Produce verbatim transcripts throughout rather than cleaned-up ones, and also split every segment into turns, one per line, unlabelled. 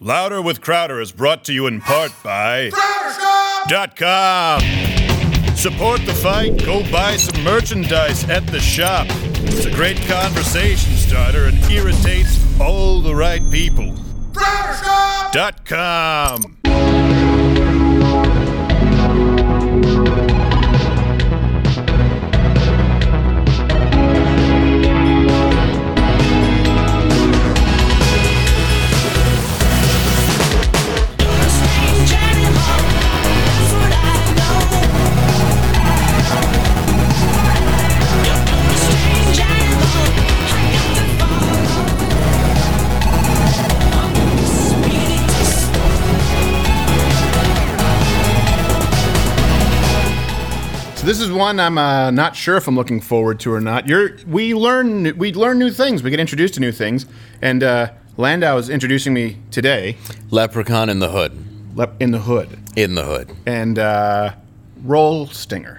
Louder with Crowder is brought to you in part by Dot com. Support the fight. Go buy some merchandise at the shop. It's a great conversation starter and irritates all the right people. Dot com.
So this is one I'm uh, not sure if I'm looking forward to or not. You're, we learn we learn new things. We get introduced to new things. And uh, Landau is introducing me today.
Leprechaun in the Hood.
Lep- in the Hood.
In the Hood.
And uh, roll Stinger.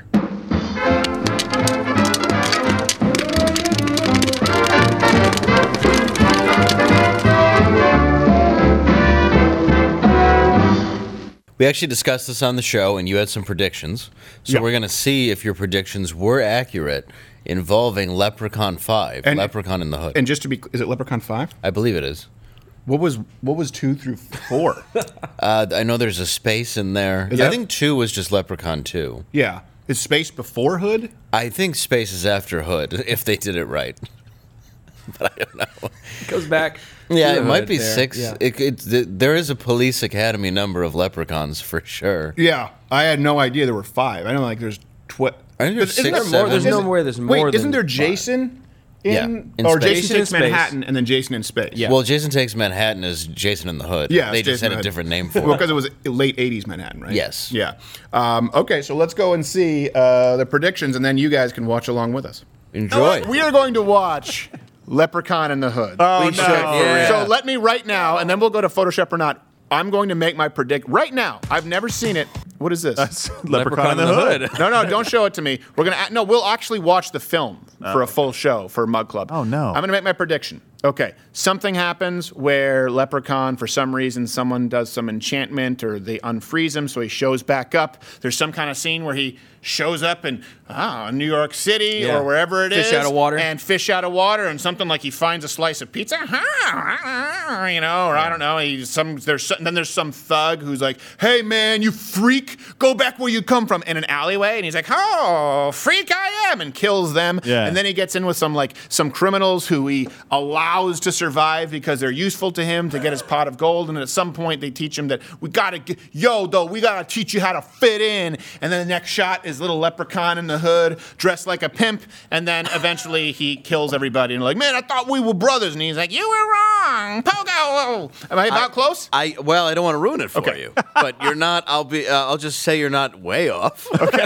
We actually discussed this on the show, and you had some predictions. So
Yeah.
we're going to see if your predictions were accurate involving Leprechaun five,
And-
Leprechaun in the Hood.
And just to be, is it Leprechaun five?
I believe it is.
What was what was two through four?
Uh, I know there's a space in there.
Is
I
that-
think two was just Leprechaun two.
Yeah, is Space before Hood?
I think space is after Hood, if they did it right. But I don't know.
It goes back.
Yeah,
to
it might
Hood
be
there.
six.
Yeah.
It, it, th- there is a police academy number of leprechauns for sure.
Yeah, I had no idea there were five. I know like there's tw-
I think there's
Isn't
six,
there
more?
seven.
There's no more. There's more.
Wait, isn't
than
there
five.
Jason in,
Yeah, in
or
space.
Jason
Jason in
Takes
Space.
Manhattan and then Jason in Space?
Yeah.
Well, Jason Takes Manhattan is Jason in the Hood.
Yeah,
they
it's
just
Jason
had a
Hood.
different name for
Well,
it.
because it was late eighties Manhattan, right?
Yes.
Yeah. Um, okay, so let's go and see uh, the predictions, and then you guys can watch along with us.
Enjoy.
We are going to watch Leprechaun in the Hood.
Oh,
We
no.
should, for
Yeah.
So let me right now, and then we'll go to Photoshop or not. I'm going to make my predict right now. I've never seen it. What is this?
Leprechaun in the Hood.
no, no, don't show it to me. We're gonna no, we'll actually watch the film for a full show for Mug Club.
Oh, no.
I'm gonna make my prediction. Okay, something happens where Leprechaun, for some reason, someone does some enchantment or they unfreeze him, so he shows back up. There's some kind of scene where he shows up in ah, New York City
Yeah.
or wherever it is,
Fish out of water.
and fish out of water, and something like he finds a slice of pizza, you know, or I don't know. He some there's some, then there's some thug who's like, "Hey man, you freak, go back where you come from," in an alleyway, and he's like, "Oh, freak I am," and kills them.
Yeah.
And then he gets in with some like some criminals who he allows to survive because they're useful to him to get his pot of gold. And at some point they teach him that we gotta get, yo though, we gotta teach you how to fit in. And then the next shot is little Leprechaun in the Hood dressed like a pimp. And then eventually he kills everybody and like, man, I thought we were brothers. And he's like, you were wrong, Pogo. Am I about close?
I well, I don't want to ruin it for
Okay.
you, but you're not. I'll be. Uh, I'll just say you're not way off. Okay,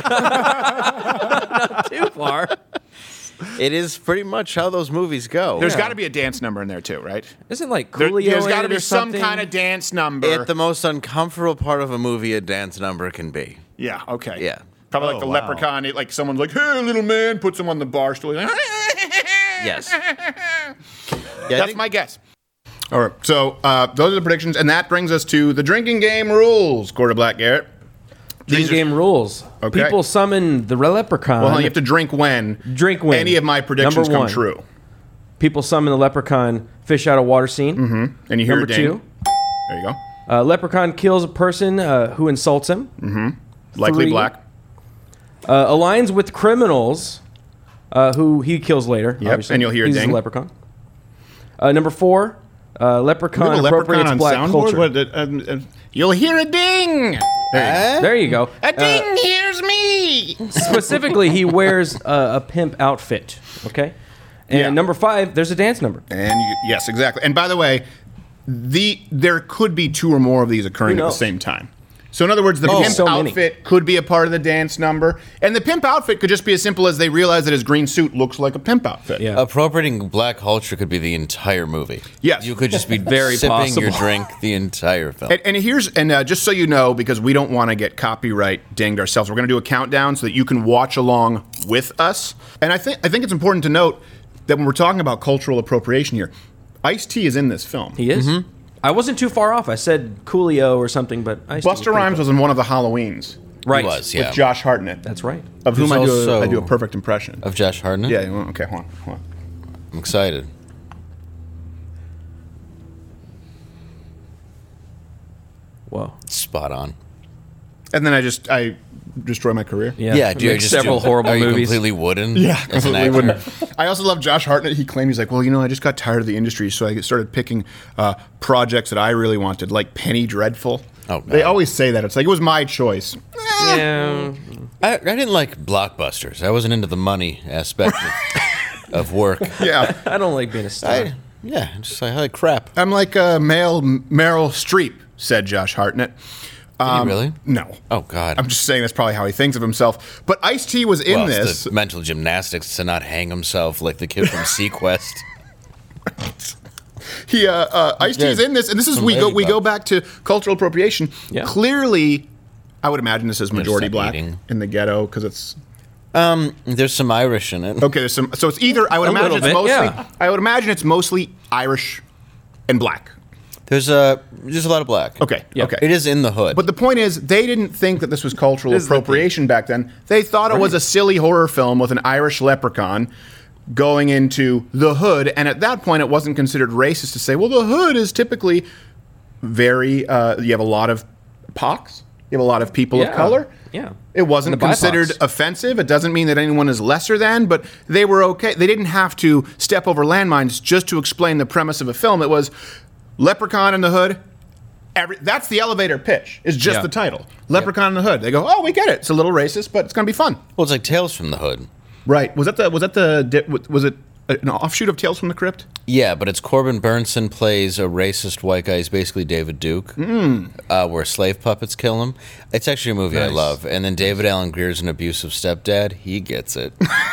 Not too far.
it is pretty much how those movies go.
There's
Yeah.
got to be a dance number in there too, right?
Isn't like
There,
Coolio
has
in
got to
it
be
or
some
something?
kind of dance number.
At the most uncomfortable part of a movie, a dance number can be.
yeah, okay.
Yeah.
Probably
Oh,
like the
wow.
Leprechaun, it, like someone's like, hey, little man, puts him on the bar stool. He's like,
Yes. Yeah, I
That's
think-
my guess. All right, so uh, those are the predictions, and that brings us to the drinking game rules. Quarter Black Garrett.
Drinking
These are-
game rules.
Okay.
People summon the leprechaun.
Well, you have to drink when
Drink when.
any of my predictions
Number
come
one.
true.
People summon the leprechaun fish out of water scene. Mm-hmm.
And you hear
Number
a ding.
two.
There you go.
Uh, leprechaun kills a person uh, who insults him.
Likely
Three.
black.
Uh, aligns with criminals uh, who he kills later.
Yep,
obviously.
and you'll hear a
He's
ding.
a leprechaun. Uh, number four. Uh, leprechaun
We have a
appropriates
on
black
soundboard?
culture.
What, uh, um, uh, you'll hear a ding. There
There you go.
you go. A ding hears me.
Specifically, he wears uh, a pimp outfit. Okay. And
Yeah.
number five, there's a dance number.
And you, yes, exactly. And by the way, the there could be two or more of these occurring
Who
at the
knows?
same time. So in other words, the
Oh,
pimp
so many.
outfit could be a part of the dance number, and the pimp outfit could just be as simple as they realize that his green suit looks like a pimp outfit.
Yeah.
Appropriating black culture could be the entire movie.
Yes.
You could just be
Very
sipping your
possible.
drink the entire film.
And, and here's and uh, just so you know, because we don't want to get copyright dinged ourselves, we're going to do a countdown so that you can watch along with us. And I think I think it's important to note that when we're talking about cultural appropriation here, Ice-T is in this film.
He is? I wasn't too far off. I said Coolio or something, but I
Busta Rhymes was in one of the Halloweens
right.
He was, yeah.
with Josh Hartnett.
That's right.
Of whom
Who's
I do, a,
also-
I do a perfect impression.
Of Josh Hartnett?
Yeah, well, okay, hold on, hold on.
I'm excited.
Whoa.
Spot on.
And then I just, I destroy my career.
Yeah.
Yeah, do you
Make
just
several
do,
horrible
are you
movies.
completely wooden?
Yeah,
as an
completely
actor?
wouldn't. I also love Josh Hartnett. He claimed, he's like, well, you know, I just got tired of the industry, so I started picking uh, projects that I really wanted, like Penny Dreadful.
Oh,
They
God.
always say that. It's like, it was my choice. Eh.
Yeah.
I, I didn't like blockbusters. I wasn't into the money aspect of, of work.
Yeah.
I don't like being a star.
I, yeah, just like, I like crap.
I'm like uh, male Meryl Streep, said Josh Hartnett.
Did you really?
No.
Oh, God.
I'm just saying that's probably how he thinks of himself. But Ice-T was in
well, it's
this.
the mental gymnastics to not hang himself like the kid from Sequest.
He uh, uh, Ice-T's
Yeah.
in this, and this is
Some
we go we
ladybug.
go back to cultural appropriation.
Yeah.
Clearly, I would imagine this is majority
stop
black
eating.
in the ghetto because it's
Um, there's some Irish in it.
okay. There's some, so it's either I would
A
imagine
little
it's
bit,
mostly
yeah.
I would imagine it's mostly Irish and black.
There's a there's a lot of black.
Okay,
Yeah.
okay.
It is in the hood.
But the point is, they didn't think that this was cultural
This is the
appropriation back then. They thought it was a silly horror film with an Irish leprechaun going into the hood, and at that point, it wasn't considered racist to say, well, the hood is typically very, uh, you have a lot of pox, you have a lot of people
Yeah.
of color.
Yeah.
It wasn't
And the B I P O
considered
Cs.
offensive. It doesn't mean that anyone is lesser than, but they were okay. They didn't have to step over landmines just to explain the premise of a film. It was Leprechaun in the Hood. Every, that's the elevator pitch. It's just
Yeah.
the title. Leprechaun in the Hood. They go, oh, we get it. It's a little racist, but it's going to be fun.
well, it's like Tales from the Hood.
Right. Was that the? Was that the? Was it an offshoot of Tales from the Crypt?
Yeah, but it's Corbin Burnson plays a racist white guy. He's basically David Duke,
Hmm.
uh, where slave puppets kill him. It's actually a movie I
Nice.
love. And then David Allen Greer's an abusive stepdad. He gets it.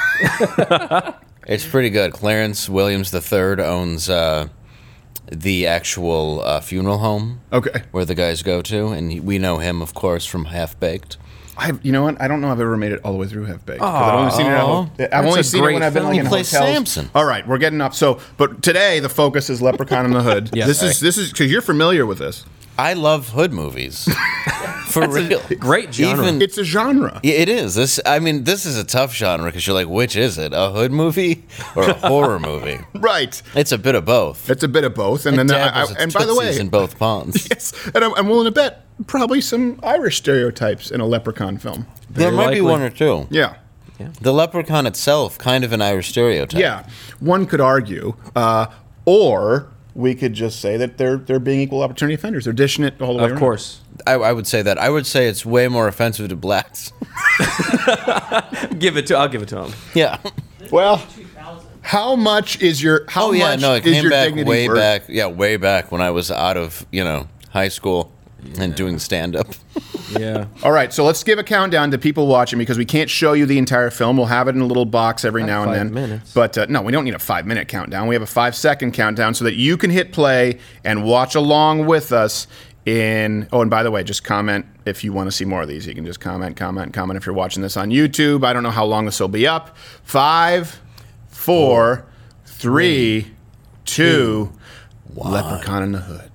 It's pretty good. Clarence Williams the third owns uh, the actual uh, funeral home
Okay.
where the guys go to, and he, we know him, of course, from Half Baked.
I, you know what? I don't know if I've ever made it all the way through Half Baked. 'Cause I've only seen it. At,
Aw.
I've
That's
only
a
seen it
great
when I've been like
film.
in
He plays
hotels.
Samson.
All right, we're getting up. So, but today the focus is Leprechaun in the Hood.
Yes.
This is this is because you're familiar with this.
I love hood movies. For real.
Great genre.
Even,
It's a genre.
Yeah, it is. This, I mean, this is a tough genre because you're like, which is it? A hood movie or a horror movie?
Right.
It's a bit of both.
It's a bit of both. And then I, I,
Dabbles its
and by the way,
tootsies in both ponds.
yes, and I'm, I'm willing to bet probably some Irish stereotypes in a Leprechaun film.
There
Very
might be
likely.
one or two.
Yeah.
The leprechaun itself, kind of an Irish stereotype.
Yeah, one could argue, uh, or we could just say that they're they're being equal opportunity offenders. They're dishing it all the way
Of
around.
course.
I, I would say that. I would say it's way more offensive to blacks.
Give it to. I'll give it to him.
Yeah.
Well, how much is your how
Oh yeah,
much
no, it
is
came
your
back
dignity
way
worth?
back. Yeah, way back when I was out of you know high school and doing stand up.
Yeah.
All right, so let's give a countdown to people watching because we can't show you the entire film. We'll have it in a little box every
Like
now and
five
then.
minutes.
But uh, no, we don't need a five minute countdown. We have a five second countdown so that you can hit play and watch along with us. In oh, and by the way, just comment if you want to see more of these. You can just comment, comment, comment if you're watching this on YouTube. I don't know how long this will be up. Five, four, three, two, Leprechaun in the Hood.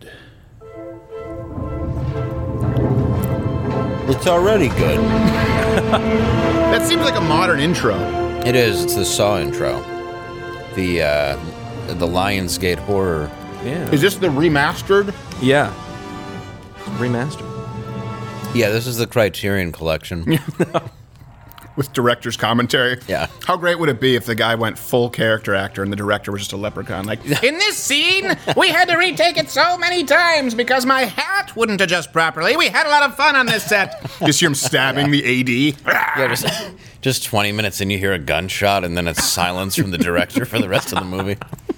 It's already good.
That seems like a modern intro.
It is. It's the Saw intro. The uh, the Lionsgate horror.
Yeah.
Is this the remastered?
Yeah. Remastered.
Yeah, this is the Criterion Collection.
With director's commentary.
Yeah.
How great would it be if the guy went full character actor and the director was just a leprechaun? Like, in this scene, we had to retake it so many times because my hat wouldn't adjust properly. We had a lot of fun on this set. Just hear him stabbing the A D.
Yeah, just, just twenty minutes and you hear a gunshot and then it's silence from the director for the rest of the movie.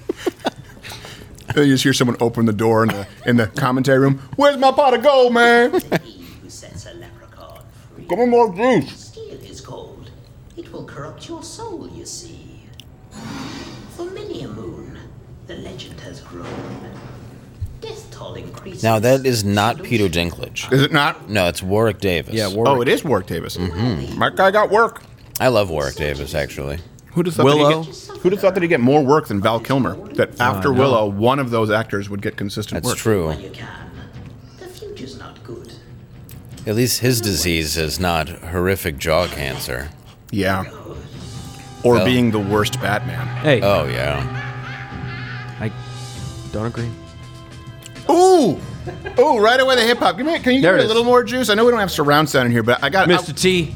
You just hear someone open the door in the in the commentary room. Where's my pot of gold, man?
He who sets a leprechaun free.
Give me more juice.
Steal his gold. It will corrupt your soul, you see. For many a moon, the legend has grown. Death toll increases.
Now, that is not Peter Dinklage.
Is it not?
No, it's Warwick Davis.
Yeah. Warwick.
Oh, it is Warwick Davis. Mm-hmm. My guy got work.
I love Warwick Davis, actually.
Who'd have thought
Willow.
That he'd get, who'd have thought that he'd get more work than Val Kilmer? That after
no.
Willow, one of those actors would get consistent
That's
work.
true.
While you can. The future's not good.
At least his disease is not horrific jaw cancer.
Yeah. Or
Well.
being the worst Batman.
Hey,
Oh, yeah.
I don't agree.
Ooh! Ooh, right away the hip hop. Give me, can you
There
give me
it
a little
is.
more juice? I know we don't have surround sound in here, but I got
Mister T.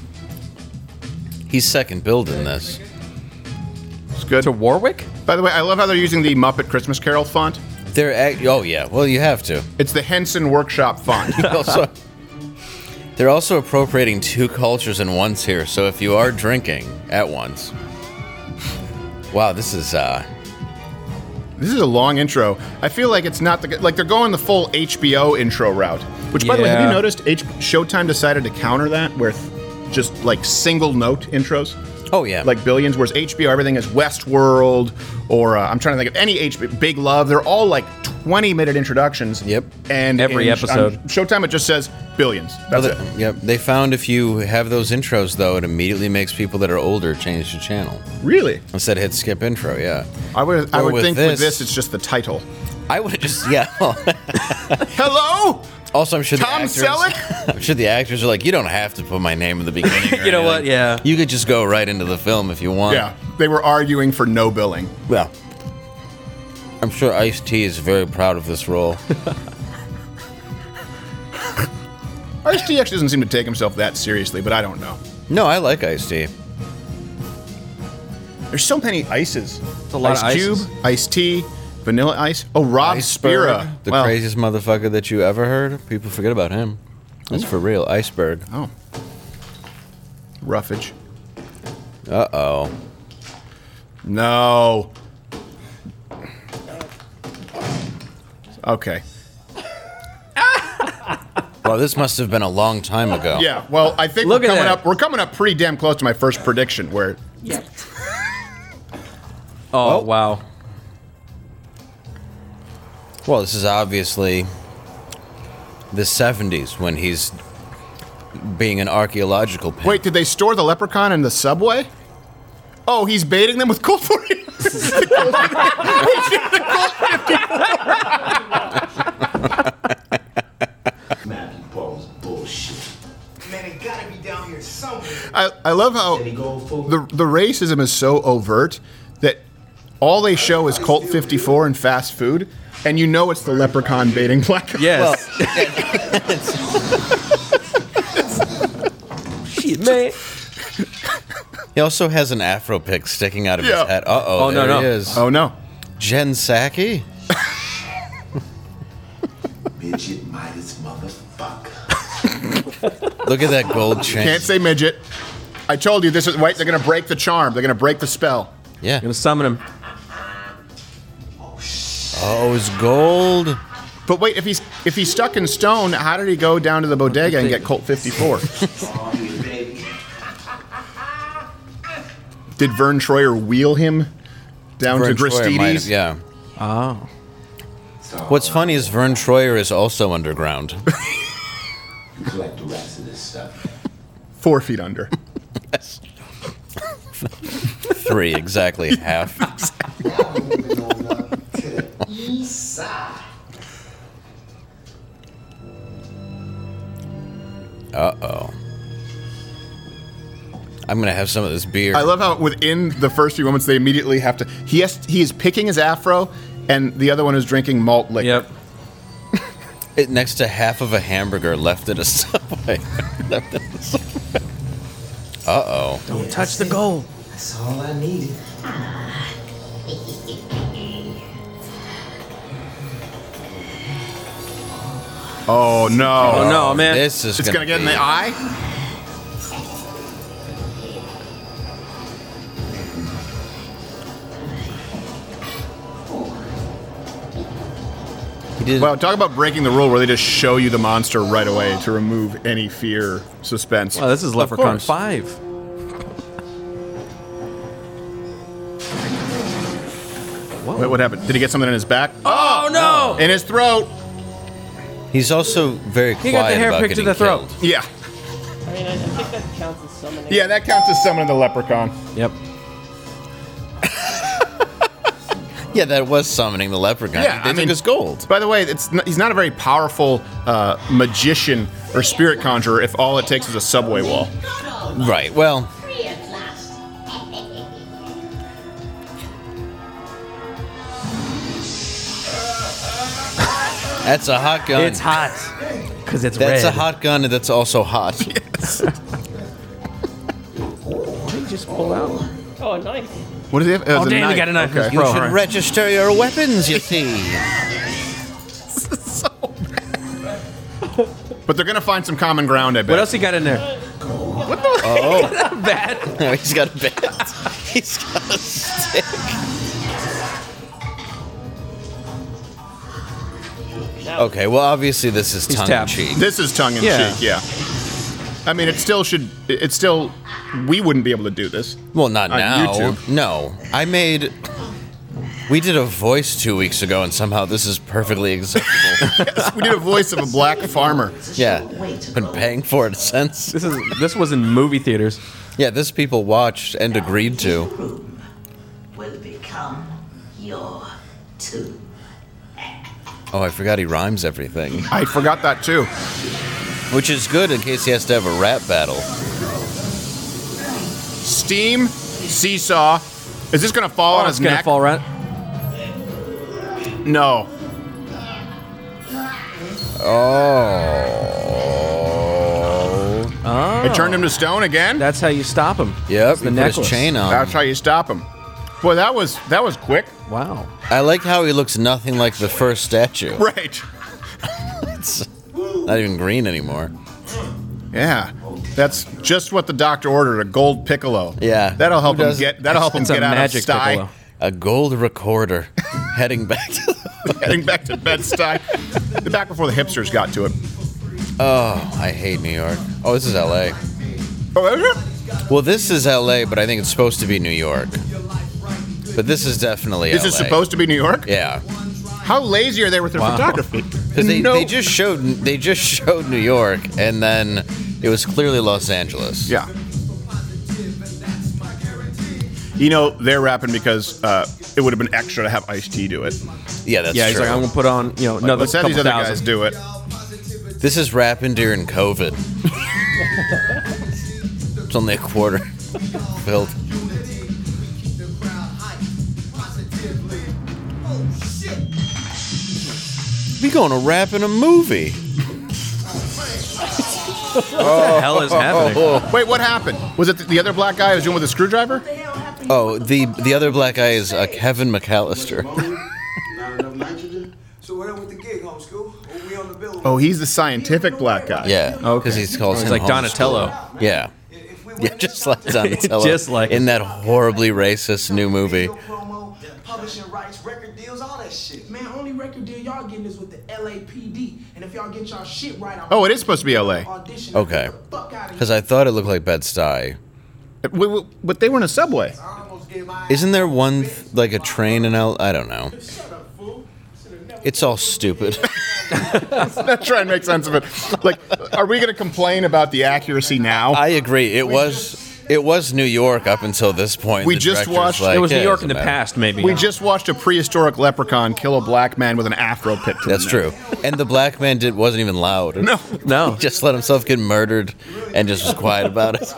He's second build in this.
It's good.
To Warwick?
By the way, I love how they're using the Muppet Christmas Carol font.
They're act- oh yeah, well you have to.
It's the Henson Workshop font.
Also, they're also appropriating two cultures in once here. So if you are drinking at once, wow, this is uh,
This is a long intro. I feel like it's not the like they're going the full H B O intro route. Which, by the way, have you
Yeah.
noticed? H- Showtime decided to counter that with just like single note intros,
oh yeah,
like Billions. Whereas H B O, everything is Westworld or uh, I'm trying to think of any H B O, Big Love. They're all like twenty minute introductions.
Yep.
And
Every
in-
episode.
on Showtime, it just says Billions. That's
Well,
it.
they, yep. They found if you have those intros though, it immediately makes people that are older change the channel
Really?
instead hit skip intro. Yeah,
I would. I
Or
would
with
think with
this-
this, it's just the title.
I would have just yeah.
Hello,
Also, I'm sure the
Tom
actors,
Selleck?
I'm sure the actors are like, you don't have to put my name in the beginning. or
You know what?
anything.
Yeah.
You could just go right into the film if you want.
Yeah, they were arguing for no billing.
Well, I'm sure Ice-T is very proud of this role.
Ice-T actually doesn't seem to take himself that seriously, but I don't know.
No, I like Ice-T.
There's so many ices.
It's a lot
Ice
of
Cube,
ices.
Ice Tea, Vanilla Ice. Oh, Rob
Iceberg,
Spira.
the
Well,
craziest motherfucker that you ever heard. People forget about him. That's for real. Iceberg.
Oh. Roughage.
Uh oh.
No. Okay.
Well, this must have been a long time ago.
Yeah. Well, I think
Look
we're
at
coming
that.
up. We're coming up pretty damn close to my first prediction. Where
Oh, wow.
Well, this is obviously the seventies when he's being an archaeological pimp.
wait, did they store the leprechaun in the subway? Oh, he's baiting them with Colt forty.
Matthew Paul's bullshit.
Man, it gotta be down here somewhere.
I, I love how
Did he go full?
the the racism is so overt that all they show is Colt fifty-four and fast food, and you know it's the leprechaun baiting black guys.
Yes. Shit, man.
He also has an afro pick sticking out of
Yeah.
his head. Uh oh.
Oh, no,
there
no.
he is.
Oh no.
Jen Psaki?
Midget Midas motherfucker.
Look at that gold chain.
Can't say midget. I told you this is right. They're gonna break the charm. They're gonna break the spell.
Yeah.
Gonna summon him.
Oh, it's gold.
But wait, if he's if he's stuck in stone, how did he go down to the bodega and get Colt fifty-four?
Oh, yeah, baby.
Did Vern Troyer wheel him down
Vern
to
Troyer might have-
Gristedes?
Yeah.
Oh.
What's funny is Vern Troyer is also underground.
You collect the rest of this stuff.
Four feet under.
Three, exactly half.
Y'all moving on up to the east side.
Uh oh. I'm gonna have some of this beer.
I love how within the first few moments they immediately have to. He has. He is picking his afro, and the other one is drinking malt liquor.
Yep.
It next to half of a hamburger left at a subway. Uh oh.
Don't touch the gold.
That's all I needed.
Oh no!
Oh, no, man.
This is
It's gonna get in
be-
the eye.
He did.
Wow, talk about breaking the rule where they just show you the monster right away to remove any fear, suspense.
Oh, this is
Of
Leprechaun
course.
five.
Wait, what happened? Did he get something in his back?
Oh, no!
In his throat.
He's also very
He
quiet
got the hair
about
picked to
getting
the throat.
killed.
Yeah.
I mean, I, I think that counts as summoning.
Yeah, that counts as summoning the leprechaun.
Yep.
Yeah, that was summoning the leprechaun.
Yeah,
they
I
took
mean,
his gold.
By the way, it's not, he's not a very powerful uh, magician or spirit conjurer if all it takes is a subway wall.
Right, well...
Free at last.
That's a hot gun.
It's hot. Because it's
That's
red.
a hot gun that's also hot.
What did he just pull out?
Oh, a knife.
What does he have?
Oh, damn, he got a knife in his
Okay.
You
Bro,
should
huh?
register your weapons, you see.
But they're going to find some common ground, I bet.
What else he got in there?
Oh.
Bad.
No, he's got a bat. He's got a stick. Okay, well, obviously this is
He's
tongue in
tapped.
cheek.
This is tongue in
Yeah.
cheek, yeah. I mean, it still should. It's still. We wouldn't be able to do this.
Well, not
on
now.
YouTube.
No, I made. We did a voice two weeks ago, and somehow this is perfectly acceptable.
Yes, we did a voice of a black farmer.
Yeah, been paying for it since.
This is this was in movie theaters.
Yeah, this people watched and agreed to.
Room will become your tomb.
Oh, I forgot he rhymes everything,
I forgot that too.
which is good in case he has to have a rap battle.
Steam, seesaw. Is this going to fall on
Oh,
his
it's gonna
neck?
fall right.
No.
Oh.
Oh,
It turned him to stone again.
that's how you stop him.
Yep,
the
he put
necklace.
his chain on.
That's how you stop him. Boy, that was that was quick.
Wow.
I like how he looks nothing like the first statue.
Right.
It's not even green anymore.
Yeah. That's just what the doctor ordered, a gold piccolo.
Yeah.
That'll help
Who
him
doesn't?
get that'll help him
It's a
get out of
magic
sty.
piccolo.
A gold recorder heading back to the...
Heading back to Bed-Stuy. The back before the hipsters got to it.
Oh, I hate New York. Oh, this is L A.
Oh, is it?
Well, this is L A, but I think it's supposed to be New York. But this is definitely
This
L A.
is supposed to be New York?
Yeah,
How lazy are they with their
Wow.
photography?
because they,
No-
they just showed they just showed New York, and then it was clearly Los Angeles.
Yeah. You know, they're rapping because uh, it would have been extra to have Ice-T do it.
yeah, that's
Yeah, he's
true.
like, I'm gonna put on, you know, another
Let's have
couple
these other
thousand.
guys do it.
This is rapping during COVID. It's only a quarter filled. We going to rap in a movie.
What the hell is happening?
Wait, what happened? Was it the other black guy who was doing with a screwdriver?
Oh, the the other black guy is uh, Kevin McAllister.
Not enough nitrogen. So what up with the gig, homeschool? Oh, we on the bill.
Oh, he's the scientific black guy.
Yeah, because he's called
He's
him
like
homeschool.
Donatello.
Yeah,
If we
yeah, just like Donatello.
Just like
in that horribly racist new movie.
promo, publishing rights, record deals, all that shit.
Man, only record deal y'all getting is with the L A P D. And if y'all get y'all shit right, I'm
Oh, it is supposed to be L A.
audition.
Okay,
Get the fuck out of
because
here.
I thought it looked like Bed-Stuy.
Wait, wait, But they were in a subway.
I almost gave my
Isn't there one th- like a train in L? I don't know. It's all stupid.
Not trying to make sense of it. Like, are we going to complain about the accuracy now?
I agree. It was it was New York up until this point.
We
The
just
director's
watched-
like,
It was New
"Yeah,
York
doesn't
in the
matter."
past, maybe.
We just watched a prehistoric leprechaun kill a black man with an afro pit. to
That's
the
true.
neck.
And the black man did wasn't even loud.
No.
No.
He just let himself get murdered and just was quiet about it.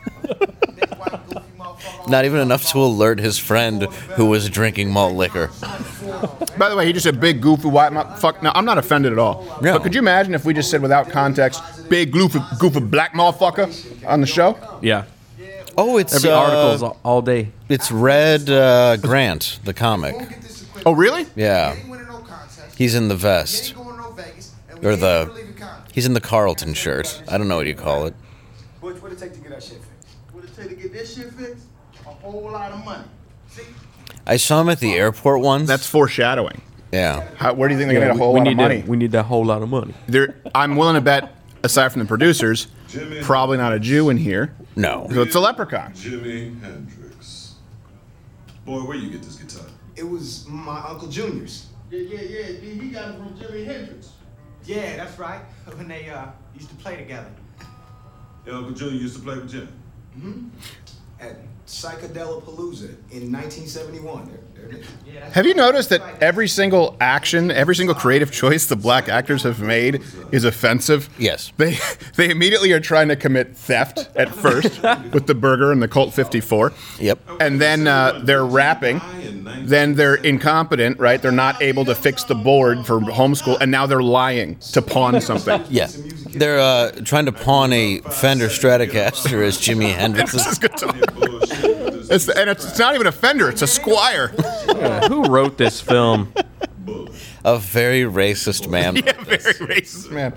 Not even enough to alert his friend who was drinking malt liquor.
By the way, he just said big goofy white mo- fuck. No, I'm not offended at all.
No.
But could you imagine if we just said without context, big goofy, goofy black motherfucker on the show?
Yeah.
Oh, it's
Every
uh,
article's all, all day.
It's Red uh, Grant, the comic.
Oh, really?
Yeah, he's in the vest or the he's in the Carlton shirt. I don't know what you call it.
What would it take to get that shit fixed? What it take to get this shit fixed? A whole lot of money. See?
I saw him at the airport once.
That's foreshadowing.
yeah.
How, where do you think they're
Yeah,
going to get a
we,
whole
we
lot
need
of money?
To, we need that whole lot of money.
There, I'm willing to bet, aside from the producers, probably not a Jew in here.
No.
So it's a leprechaun.
Jimi Hendrix. Boy, where you get this guitar?
It was my Uncle Junior's.
Yeah, yeah, yeah. He got it from Jimi Hendrix.
Yeah, that's right. When they uh, used to play together.
Your Uncle Junior used to play with Jimmy.
at Psychedelapalooza in nineteen seventy-one. There, there it is.
Have you noticed that every single action, every single creative choice the black actors have made is offensive?
Yes.
They they immediately are trying to commit theft at first with the burger and the Colt fifty-four.
Yep.
And then uh, they're rapping. Then they're incompetent, right? They're not able to fix the board for homeschool, and now they're lying to pawn something.
Yeah. They're uh, trying to pawn a Fender Stratocaster as Jimi Hendrix's
guitar. It's, and it's, it's not even a Fender, it's a Squire.
Yeah, who wrote this film?
A very racist man.
Yeah, very racist man.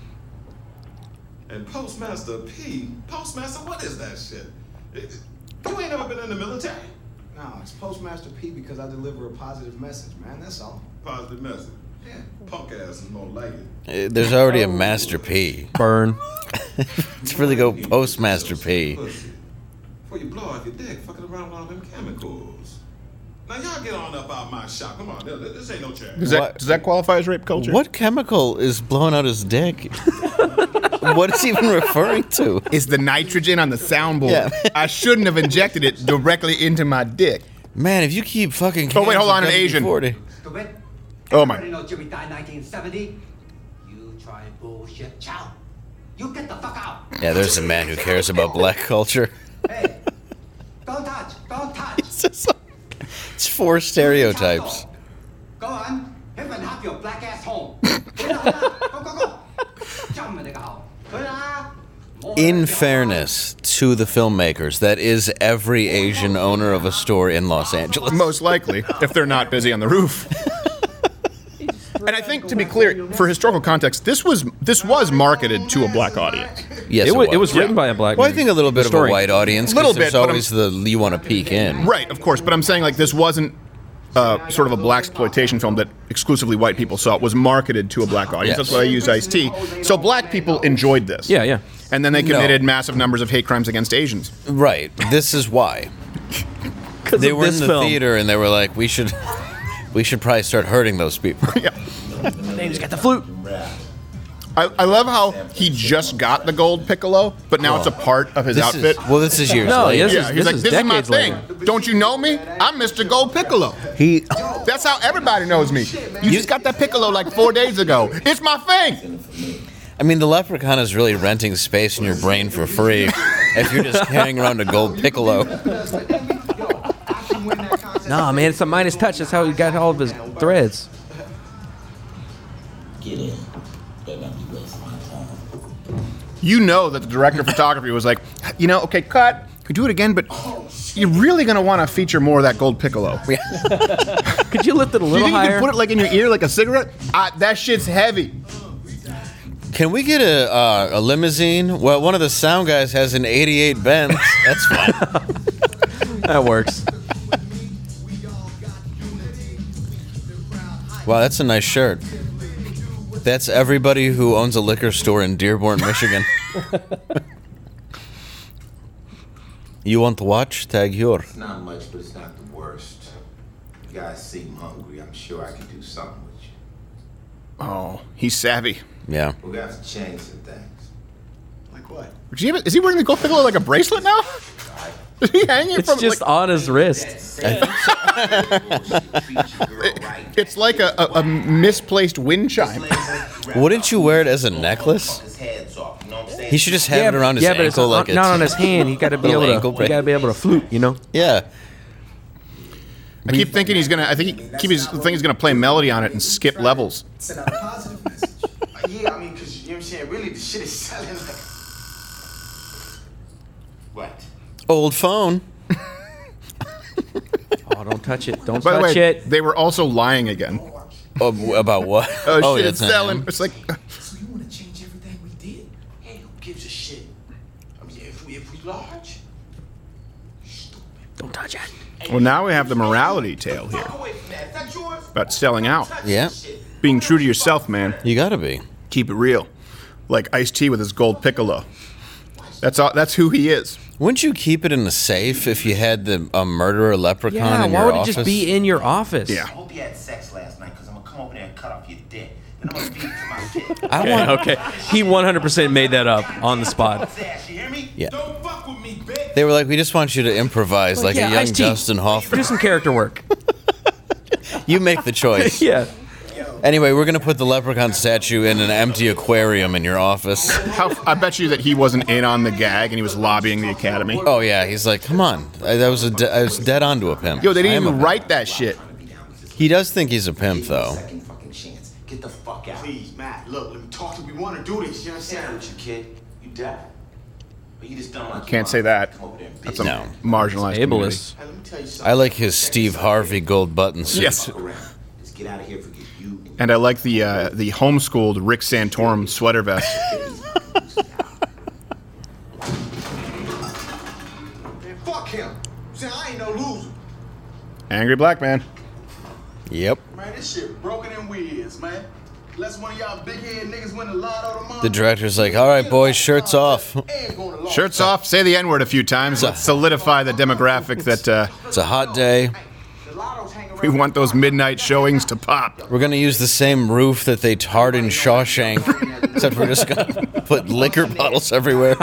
And Postmaster P, Postmaster, what is that shit? It- You ain't never been in the military?
No, it's Postmaster P because I deliver a positive message, man. That's all.
Positive message.
Yeah.
Punk ass is more like it.
Uh, There's already a Master P.
Burn.
Let's really go Postmaster P.
Pussy. Before you blow off your dick, fucking around with all them chemicals. Now y'all get on up out my shop. Come on, this this ain't no charity.
Does that,
What?
does that qualify as rape culture?
What chemical is blowing out his dick? What is he even referring to?
It's the nitrogen on the soundboard.
Yeah.
I shouldn't have injected it directly into my dick.
Man, if you keep fucking.
Oh, wait,
cans
hold
of
on, an Asian.
W D forty.
Stupid.
Oh, my.
Everybody knows Jimmy died nineteen seventy. You try bullshit, chow. You get the fuck out.
Yeah, there's a man who cares about black culture.
Hey, don't touch, don't touch.
It's, just, it's four stereotypes.
Go on, hip and hop your black ass home. Go, go, go. Jump in the house.
In fairness to the filmmakers, that is every Asian owner of a store in Los Angeles.
Most likely, if they're not busy on the roof. And I think, to be clear, for historical context, this was this was marketed to a black audience.
Yes,
It, wa- it was
Yeah.
written by a black
Well, I
man.
think a little bit of a
Story.
white audience. 'cause
Little
there's
bit, but
always the you want to peek in.
Right, of course, but I'm saying like this wasn't uh, sort of a black exploitation film that exclusively white people saw. It was marketed to a black audience.
Yes.
That's why I used Ice-T. So black people enjoyed this.
Yeah, yeah.
And then they
No.
committed massive numbers of hate crimes against Asians.
Right. This is why. They
of
were in
this
the
film.
theater and they were like, we should, we should probably start hurting those people.
Yeah.
They just got the flute.
I, I love how he just got the gold piccolo, but now it's a part of his
This
outfit.
is, well, this is years
No,
later.
this
yeah,
is-
he's
this
like,
is
this is my
decades
thing.
later.
Don't you know me? I'm Mister Gold Piccolo.
He,
That's how everybody knows me. You just got that piccolo like four days ago. It's my thing.
I mean, the leprechaun is really renting space in your brain for free if you're just carrying around a gold piccolo.
Nah, man, it's a Midas touch. That's how he got all of his threads.
Get in. Better not be wasting my time.
You know that the director of photography was like, you know, okay, cut. We do it again, but you're really gonna want to feature more of that gold piccolo.
Could you lift it a
Do you
little
think you
higher?
can put it like in your ear like a cigarette? Uh, that shit's heavy.
Can we get a uh, a limousine? Well, one of the sound guys has an eighty-eight Benz. That's fine.
That works.
Wow, that's a nice shirt. That's everybody who owns a liquor store in Dearborn, Michigan. You want to watch? Tag here.
It's not much, but it's not the worst. You guys seem hungry. I'm sure I can do something with you.
Oh, he's savvy.
Yeah.
We're gonna have to change some things. Like what?
Does he, have a- is he wearing the gold piccolo like a bracelet now? Is he hanging
It's
from
just
like,
on his wrist.
it's like a, a, a misplaced wind chime.
Wouldn't you wear it as a necklace? He should just have it around his
yeah, but it's
ankle
on-
like it's
not on his hand. He got to be
little
able
ankle
to.
break.
He got to be able to flute. You know.
Yeah.
I keep thinking he's gonna. I think he keep his thinking he's gonna play melody on it and skip levels.
Send out a positive message.
Uh, yeah, I mean, because, you know what I'm saying? Really, the shit is selling like. What?
Old phone.
Oh, don't touch it! Don't
By the
touch
way,
it!
they were also lying again.
Oh, about what?
Oh, shit,
yeah,
it's
not
selling.
him.
It's like
So you want to change everything we did?
Hey, who gives a shit? I mean, if we, if we large.
Don't touch it!
well, now we have the morality tale here
Walk away from that. Is that yours?
about selling out,
Yeah.
being true to yourself, man.
You gotta be.
Keep it real, like Ice-T with his gold piccolo. That's all. That's who he is.
Wouldn't you keep it in the safe if you had the a murderer leprechaun
Yeah,
in
why
your
would it
office?
just be in your office?
Yeah.
I hope you had sex last night, because I'm going to come over there and cut off your dick.
I
okay,
want.
okay. He one hundred percent made that up on the spot.
Yeah. They were like, we just want you to improvise like
yeah,
a young
Ice-T.
Dustin Hoffman.
Do some character work.
You make the choice.
Yeah.
Anyway, we're gonna put the leprechaun statue in an empty aquarium in your office.
How, I bet you that he wasn't in on the gag and he was lobbying the Academy.
Oh yeah, he's like, come on, I, that was a de- I was dead onto a pimp.
Yo, they
I
didn't
am a
even
pimp.
write that shit.
He does think he's a pimp though.
Get the fuck out.
Please, Matt, look, let me talk to you. We want to do this, you understand?
What you kid? You dead? Or you just don't like
Can't say that. That's a
No.
marginalized community.
Ableist.
Hey, let me tell you something.
I like his Steve Harvey gold button suit.
Yes.
Just get out of here, forget you.
And I like the uh, the homeschooled Rick Santorum sweater vest.
Man, fuck him. See, I ain't no loser.
Angry black man.
Yep.
Man, this shit broken in wheels, man. Unless one of y'all big head niggas win the lotto tomorrow.
The director's like, all right, boys, shirts off.
Shirts off, say the N-word a few times. Let's solidify the demographic that uh,
It's a hot day.
we want those midnight showings to pop.
We're gonna use the same roof that they tarred in Shawshank, except we're just gonna put liquor bottles everywhere.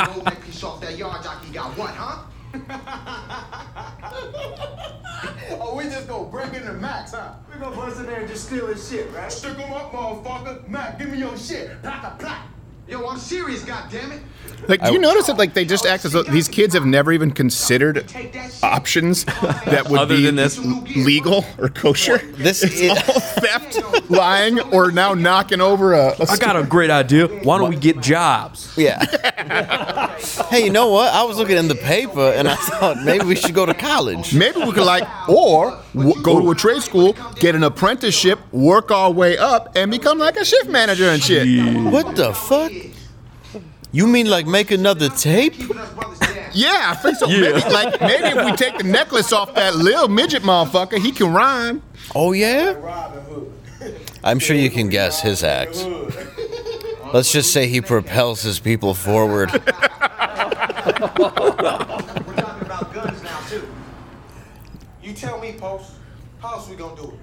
Oh, we just gonna break into Max, huh? We gonna bust in there and just steal his shit, right? Stick him up, motherfucker. Mac, give me your shit. Plaka, plak. Yo, I'm serious, goddammit.
Like, do you notice that like they just act as though these kids have never even considered options that would
Other
be
than this?
legal or kosher?
This
It's
is
all theft, lying, or now knocking over a. a
I got a great idea. Why don't we get jobs?
yeah. Hey, you know what? I was looking in the paper and I thought maybe we should go to college.
Maybe we could like, or w- go to a trade school, get an apprenticeship, work our way up, and become like a shift manager and shit.
What the fuck? You mean like make another tape?
Yeah, I think so. Maybe like maybe if we take the necklace off that little midget motherfucker, he can rhyme.
Oh yeah? I'm sure you can guess his act. Let's just say he propels his people forward.
We're talking about guns now, too. You tell me, Post, how else we gonna do it?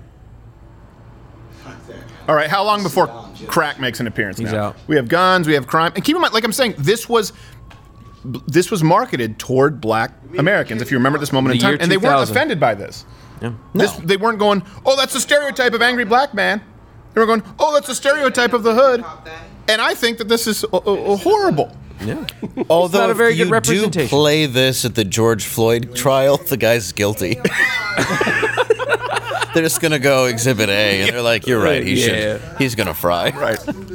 All right, how long before crack makes an appearance?
He's
now?
out.
We have guns, we have crime, and keep in mind, like I'm saying, this was this was marketed toward Black Americans. If you remember this moment in
The
time,
year
and they weren't
two thousand.
offended by this.
Yeah.
This they weren't going, oh, that's a stereotype of angry black man. They were going, oh, that's a stereotype of the hood. And I think that this is uh, uh, horrible.
Yeah.
Although
not a very
if
good
you do
representation.
play this at the George Floyd trial, the guy's guilty. They're just gonna go Exhibit A, and they're like, "You're right. He
Yeah.
should. He's gonna fry."
Right.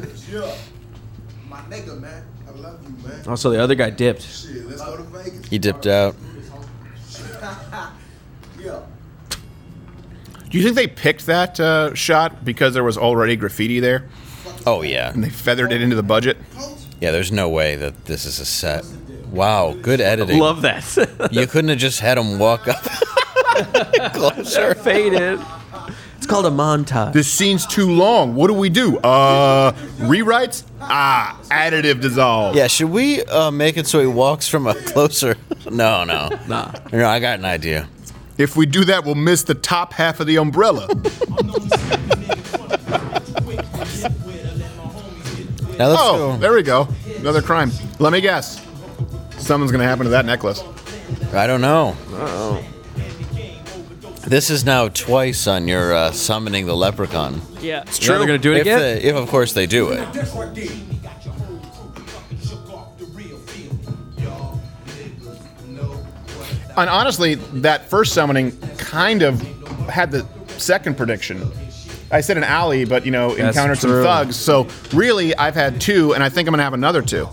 My nigga, man. I love you, man.
Also, the other guy dipped.
Shit, let's go to Vegas.
He dipped out.
Yeah.
Do you think they picked that uh, shot because there was already graffiti there
Oh yeah,
and they feathered it into the budget?
yeah. There's no way that this is a set. Wow, good editing.
Love that.
You couldn't have just had him walk up closer.
Faded. It's called a montage.
This scene's too long. What do we do? Uh, rewrites? Ah, additive dissolve.
Yeah, should we uh, make it so he walks from a closer? No, no,
Nah.
no. I got an idea.
If we do that, we'll miss the top half of the umbrella.
Now let's
Oh,
go.
there we go. Another crime. Let me guess. Something's gonna happen to that necklace.
I don't know. Uh-oh. This is now twice on your uh, summoning the leprechaun.
Yeah.
It's
Now
true.
they're gonna do it
if,
again.
they- if of course they do it.
And honestly, that first summoning kind of had the second prediction. I said an alley, but you know,
That's
encountered some
true.
thugs. So really, I've had two, and I think I'm gonna have another two.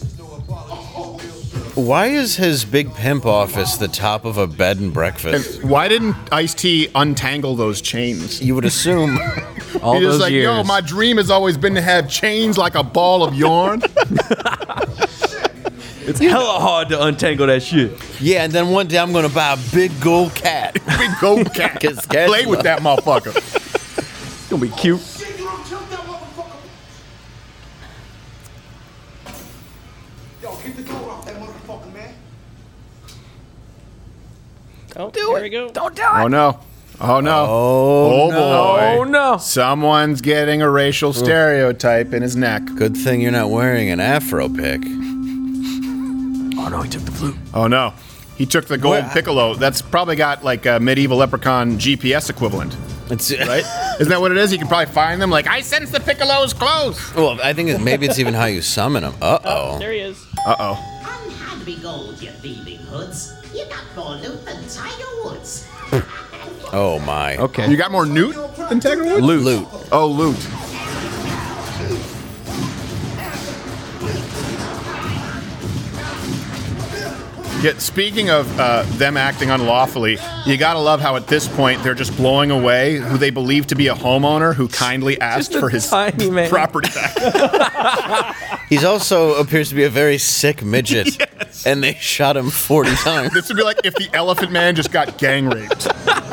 Why is his big pimp office the top of a bed and breakfast?
And why didn't Ice-T untangle those chains?
You would assume.
All
He was
those
like,
years.
yo, my dream has always been to have chains like a ball of yarn.
It's hella hard to untangle that shit.
Yeah, and then one day I'm gonna buy a big gold cat.
Big gold cat.
'Cause cats
Play with that motherfucker.
It's gonna be cute.
Yo, keep the door off that motherfucker, man.
Oh, there we go.
Don't do
Oh no. Oh no!
Oh,
oh
no.
boy!
Oh no!
Someone's getting a racial stereotype in his neck.
Good thing you're not wearing an afro pick.
Oh no, he took the flute.
Oh no! He took the gold
What?
piccolo. That's probably got like a medieval leprechaun G P S equivalent,
It's,
right? Isn't that what it is? You can probably find them. Like, I sense the piccolo's close.
Well, I think it, maybe it's even how you summon him. Uh oh.
There he is.
Uh oh.
Unhand me gold, you thieving hoods. You got more loot than Tiger Woods.
Oh my.
Okay.
You got more newt than Tiger Woods?
Loot. Loot.
Oh, loot. Yeah, speaking of uh, them acting unlawfully, you gotta love how at this point they're just blowing away who they believe to be a homeowner who kindly asked for his
tiny man.
property back.
He's also appears to be a very sick midget,
Yes.
and they shot him forty times.
This would be like if the Elephant Man just got gang raped.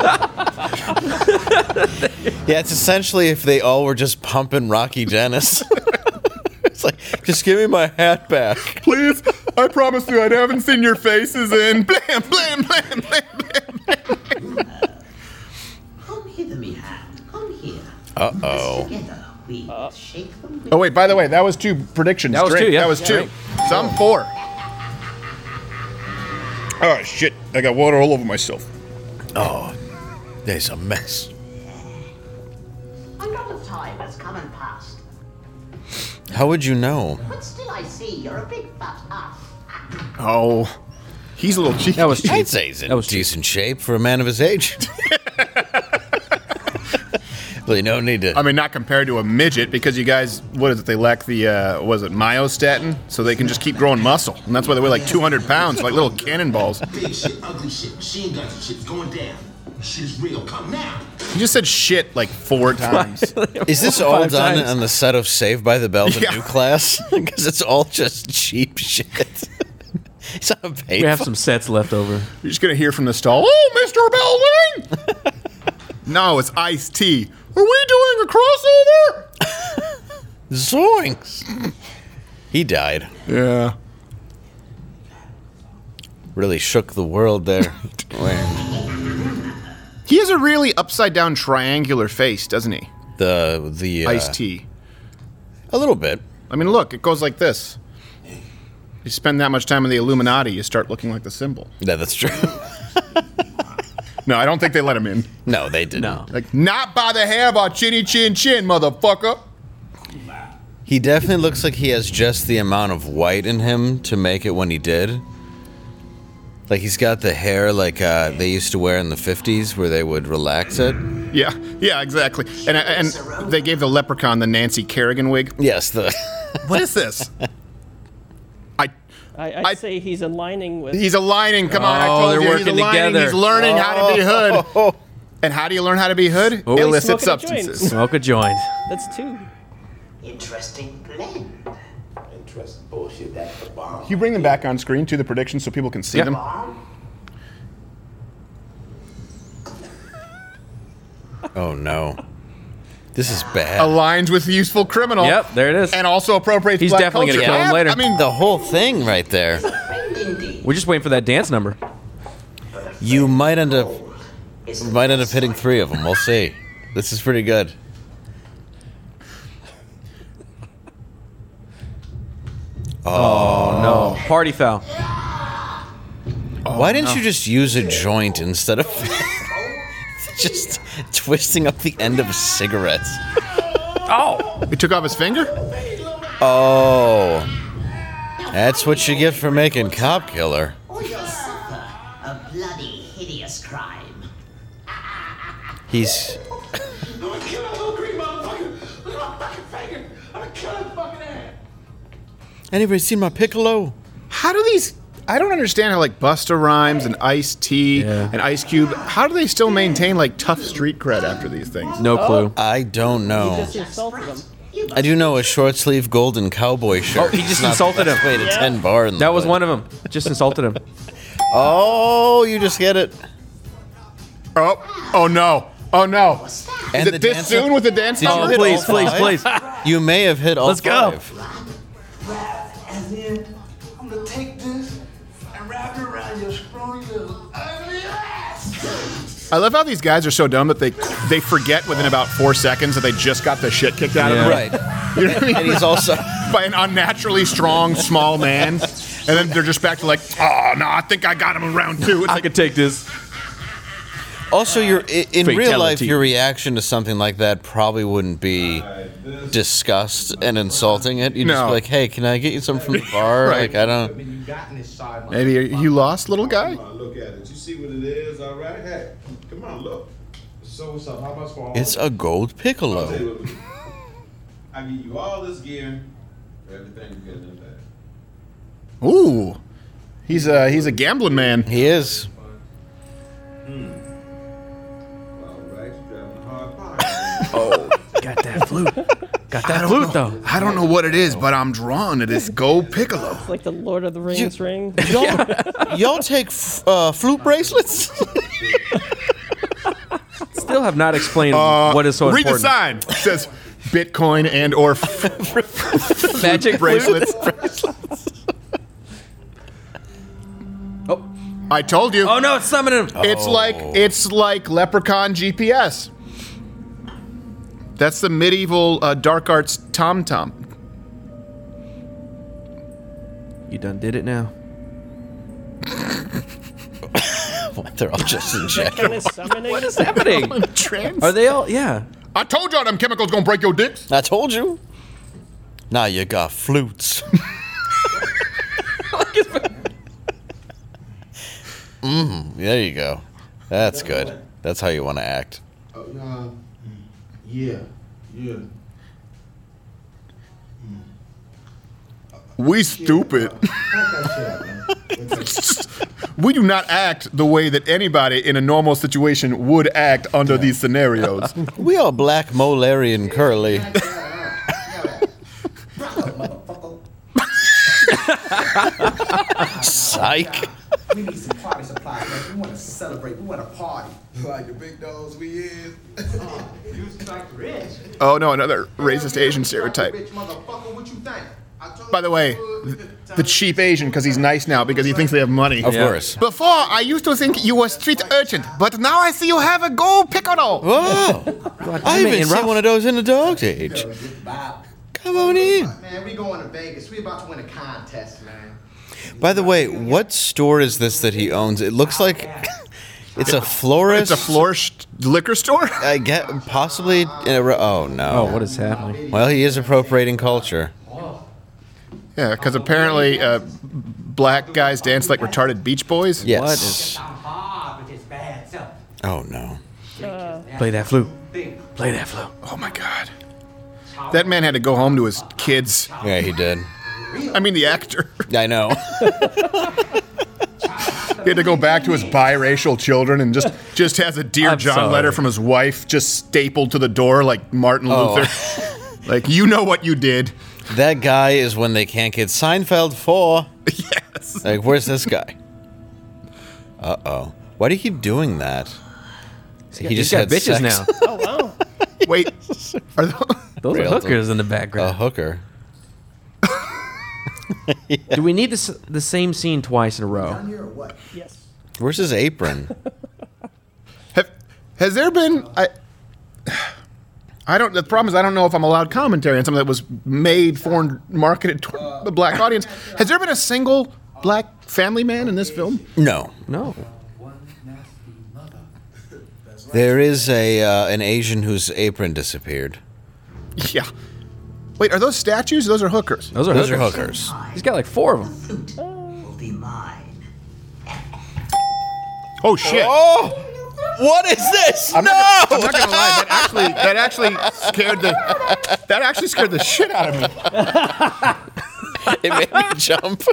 Yeah, it's essentially if they all were just pumping Rocky Dennis. It's like, just give me my hat back.
Please, I promise you I haven't seen your faces in blam, blam, blam, blam, blam, blam.
Come hither, me hand. Come here.
Uh oh.
Together we shake them.
Oh wait, by the way, that was two predictions.
That was
straight.
two, yeah.
That was
Yeah,
two.
right.
So I'm four. Oh shit! I got water all over myself.
Oh, there's a mess.
A lot of time has come and passed,
How would you know?
but still I see you're a big fat ass.
Oh, he's a little cheeky.
That was cheap.
I'd say he's in
That was cheap.
decent shape for a man of his age. Really, no need to.
I mean, not compared to a midget, because you guys, what is it? They lack the, uh, was it myostatin, so they can just keep growing muscle, and that's why they weigh like two hundred pounds, like little cannonballs.
Big shit, ugly shit, machine guns and shit's going down. Shit is real. Come now.
You just said shit like four times.
Is this all
Five
done
times.
on the set of Saved by the Bell, the
Yeah.
new class? Because it's all just cheap shit. It's not paid
We have
for.
some sets left over.
You're just gonna hear from the stall, "Oh, Mister Belding!" No, it's Ice-T. Are we doing a crossover?
Zoinks! He died.
Yeah.
Really shook the world there.
He has a really upside down triangular face, doesn't he?
The the uh,
Ice-T.
A little bit.
I mean, look, it goes like this. You spend that much time in the Illuminati, you start looking like the symbol.
Yeah, that's true.
No, I don't think they let him in.
No, they didn't.
No.
Like, not by the hair, by chinny chin chin, motherfucker.
He definitely looks like he has just the amount of white in him to make it when he did. Like he's got the hair like uh, they used to wear in the fifties, where they would relax it.
Yeah, yeah, exactly. And and they gave the leprechaun the Nancy Kerrigan wig.
Yes, the.
What is this? I.
I, I'd
I-
say he's aligning with.
He's aligning. Come on, I
Oh,
told
they're
you.
working
he's aligning.
together.
He's learning how to be hood.
Oh,
And how do you learn how to be hood?
Oh.
Illicit
Smoking a joint.
substances.
Smoke a joint.
That's two.
Interesting blend.
Interesting bullshit. That's the bomb.
Can you bring them back on screen to the predictions so people can see
Yeah.
them?
oh no. This is bad.
Aligns with useful criminal.
Yep, there it is.
And also appropriates
He's
black
definitely
culture.
gonna kill him
Yeah,
later.
I mean,
The whole thing right there.
We're just waiting for that dance number.
You might end up might end up hitting three of them. We'll see. This is pretty good.
Oh, no. Party foul.
Why didn't you just use a joint instead of just twisting up the end of a cigarette?
Oh.
he took off his finger?
Oh. That's what you get for making Cop Killer.
Or you'll suffer a bloody, hideous crime.
He's
I'm gonna kill that little green motherfucker. Look at my fucking finger. I'm gonna kill his fucking ass.
Anybody seen my Piccolo?
How do these... I don't understand how, like, Busta Rhymes and Ice-T
Yeah.
and Ice Cube, how do they still maintain, like, tough street cred after these things?
No clue.
I don't know.
Just insulted him.
I do know a short sleeve golden cowboy shirt.
Oh, he just
It's not
insulted
the
him.
best way to
Yeah.
ten bar in the
That was
hood.
one of them. Just insulted him.
Oh, you just get it.
Oh, oh no. Oh no.
And
Is
the
it this
dance-
soon with the dance
Did you
number?
hit
please,
all
please,
five?
please.
You may have hit all
Let's go.
five.
And then I'm gonna take this and wrap it around your scrawny little ugly ass.
I love how these guys are so dumb that they they forget within about four seconds that they just got the shit kicked out
Yeah.
of them.
Right.
You know what I mean?
And he's also
by an unnaturally strong small man, and then they're just back to like, oh no, I think I got him in round two. It's
I
like,
could take this.
Also, your i- in real life,
Fatality.
your reaction to something like that probably wouldn't be disgust and insulting it. You'd just
No.
be like, "Hey, can I get you something from the bar?"
Right.
Like, I don't.
You got in this side.
maybe you lost, little guy.
Come on, look at it. You see what it is, all right? Hey, come on, look.
So what's up? How much for all?
It's a gold
I'll tell
piccolo.
you what we do. I give you all this gear for everything you get in that.
Ooh, he's a he's a gambling man.
He is.
All right, you driving a hard bargain.
Oh, got that flute. Got that
I don't
flute
know.
though.
I don't know what it is, but I'm drawn to this gold piccolo.
It's like the Lord of the Rings ring.
Y'all, y'all take f- uh, flute bracelets?
Still have not explained
Uh,
what is so
read
important.
the sign. It says Bitcoin and or f-
Magic
bracelets.
Oh.
I told you.
Oh no, it's summoning him.
It's like it's like Leprechaun G P S. That's the medieval uh, dark arts tom tom.
You done did it now.
They're all just in jail.
Kind of summoning.
What is happening?
Trans.
Are they all? Yeah.
I told y'all them chemicals gonna break your dicks.
I told you. Now you got flutes. mm, there you go. That's good. That's how you want to act.
Oh, nah. Yeah. Yeah.
We stupid.
Pack that shit up, man.
We do not act the way that anybody in a normal situation would act under these scenarios.
We are Black Molarian Curly. Psych.
We need some party supplies, man. We want to celebrate. We want to party.
Like the big dogs we is.
You like rich.
Oh no, another racist Asian stereotype.
Rich motherfucker, what you think? I told
By the way, the cheap Asian because he's nice now because he thinks they have money.
Of course.
Before, I used to think you were street urchin, but now I see you have a gold piccolo.
Whoa.
God,
I
damn it,
haven't
and
seen
Ralph-
one of those in a dog's age. Come on in.
Man, we going to Vegas. We about to win a contest, man.
By the way, what store is this that he owns? It looks like it's a florist.
It's a florist liquor store?
I get possibly. In a, ro- oh no.
Oh, what is happening?
Well, he is appropriating culture.
Yeah, because apparently uh, black guys dance like retarded Beach Boys.
Yes.
What is?
Hard with his bad self.
Oh no.
Play that flute. Play that flute.
Oh my God. That man had to go home to his kids.
Yeah, he did.
I mean, the actor.
I know.
He had to go back to his biracial children and just just has a Dear
I'm
John
sorry.
letter from his wife just stapled to the door like Martin
Oh.
Luther. Like, you know what you did.
That guy is when they can't get Seinfeld four.
Yes.
Like, where's this guy? Uh oh. Why do you keep doing that? He
He's got bitches
sex.
now.
Oh wow.
Wait. Are those,
Those are
Real
hookers in the
A
background.
hooker.
Do we need this, the same scene twice in a row?
Down here or what?
Yes.
Where's his apron?
have, has there been... I, I don't. The problem is I don't know if I'm allowed commentary on something that was made for and marketed to the black audience. Has there been a single black family man in this film?
No.
No.
There is a uh, an Asian whose apron disappeared.
Yeah. Wait, are those statues? Those are hookers.
Those are
Those
hookers.
are hookers.
He's got like four of them.
Will be mine.
Oh shit!
Oh, what is this?
I'm
no!
not gonna, I'm not gonna lie. That actually, that actually scared the, that actually scared the shit out of me.
It made me jump.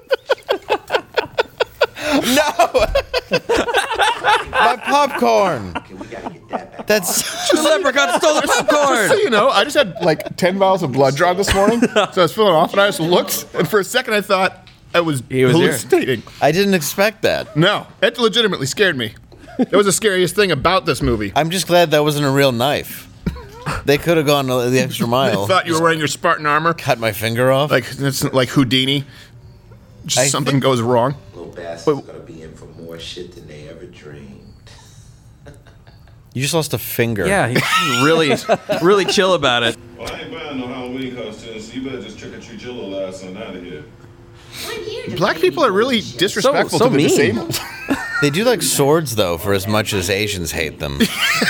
No! My popcorn. That's
The leprechaun stole the
Just so
popcorn.
you know, I just had like ten vials of blood drawn this morning, so I was feeling off, and I just looked, and for a second I thought I was,
He was here.
hallucinating.
I didn't expect that.
No, it legitimately scared me. That was the scariest thing about this movie.
I'm just glad that wasn't a real knife. They could have gone the extra
I
mile.
thought you were wearing your Spartan armor,
Cut my finger off.
like it's like Houdini. Just
I
something
think-
goes wrong.
Little bastards
Wait.
gonna be in for more shit than they ever dreamed.
You just lost a finger.
Yeah, he's really, really chill about it.
Well, I ain't buying no Halloween costumes, so you better just trick or treat your little ass on out of here.
Black people are really disrespectful
So- so
to the
mean.
disabled.
They do like swords, though, for as much as Asians hate them.
Boy,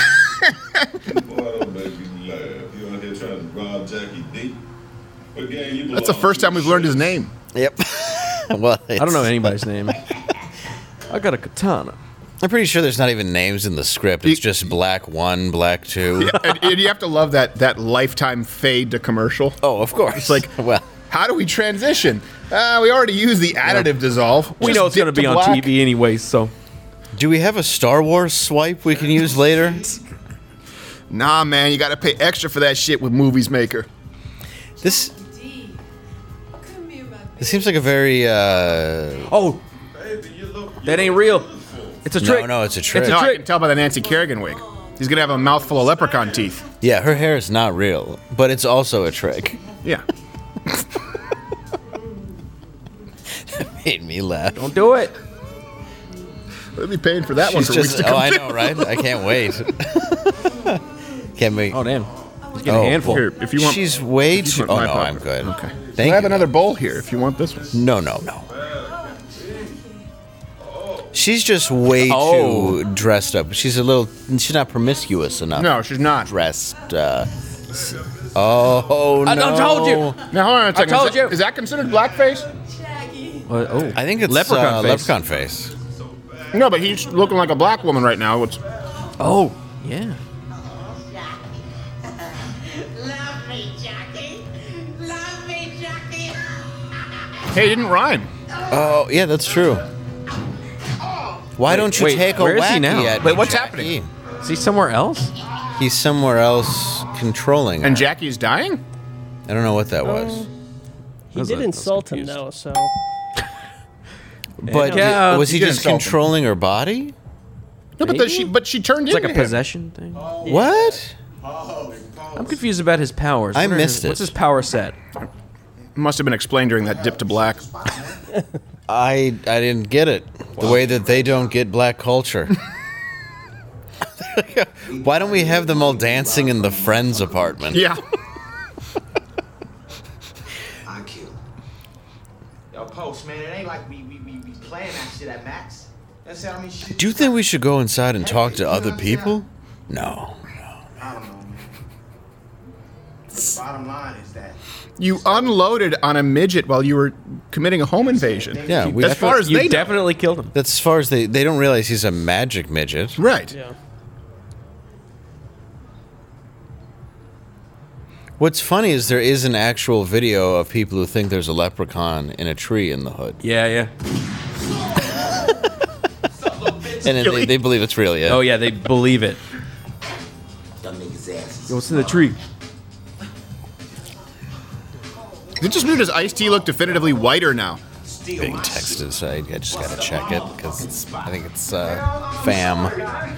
don't make me laugh. You out here trying to rob Jackie D? What gang you belong
That's the first time we've learned his name.
Yep. Well,
I don't know anybody's name. I got a katana.
I'm pretty sure there's not even names in the script. It's just Black One, Black Two.
Yeah, and, and you have to love that that lifetime fade to commercial.
Oh, of course.
It's like,
well,
how do we transition? Uh, we already used the additive dissolve.
We
Just
know it's
dip
going to be
to
on
black.
T V anyway, so.
Do we have a Star Wars swipe we can use later?
Nah, man, you got to pay extra for that shit with Movies Maker.
This. This seems like a very. Uh,
oh, that ain't real. It's a
no,
trick.
no, it's a trick.
No, I can tell by the Nancy Kerrigan wig. He's gonna have a mouthful of leprechaun teeth.
Yeah, her hair is not real, but it's also a trick.
Yeah.
That made me laugh.
Don't do it.
We'll be paying for that one
She's
for
just,
weeks to
oh,
come.
I know, right? I can't wait. Can't wait.
Oh, damn. He's getting a handful.
Here, if you want,
She's way
if you
too.
want
Oh
my
no,
popcorn.
I'm good.
Okay.
Thank
I have
you.
another bowl here if you want this one.
No, no, no. She's just way
Oh.
too dressed up. She's a little. She's not promiscuous enough.
No, she's not.
Dressed. Uh, oh no!
I done told you.
Now hold on a second.
I told
is, that,
you.
is that considered blackface?
Uh, oh,
I think it's
leprechaun
uh,
face.
leprechaun face.
No, but he's looking like a black woman right now. Which,
Oh, yeah.
Love me, Jackie. Love me, Jackie.
hey, it didn't rhyme.
Oh yeah, that's true. Why
Wait,
don't you
wait,
take a
where is
wacky
he now?
at
Wait,
me,
what's
Jackie?
happening?
Is he somewhere else?
He's somewhere else controlling.
And
her.
Jackie's dying?
I don't know what that was.
He
was
did
a- I was
insult him
confused.
though, so
But
Yeah,
di- was he
he did
just
insult him.
controlling her body?
No, but the, she but she turned
It's
into
like a
him.
possession thing.
What?
I'm confused about his powers.
I
What are
missed
his-
it.
What's his power set?
Must have been explained during that dip to black.
I I didn't get it. The way that they don't get black culture. Why don't we have them all dancing in the Friends apartment?
Yeah.
I kill. Yo, Post, man, it ain't like we we we, we playing that shit at Max. That's how I mean shit.
Do you think we should go inside and talk to other people? No.
I don't know, man. The bottom line is that
You unloaded on a midget while you were committing a home invasion.
Yeah, we
as far as
you
they know.
definitely killed him.
That's as far as they they don't realize he's a magic midget.
Right.
yeah.
What's funny is there is an actual video of people who think there's a leprechaun in a tree in the hood,
Yeah, yeah.
and then they, they believe it's real. Yeah.
Oh, yeah, they believe it.
them niggas' asses.
Yo, what's in the tree?
Is it just me or does Ice-T look definitively whiter now?
Steal
Being
my
texted, so I, I just gotta check it because it's. I think it's uh, fam.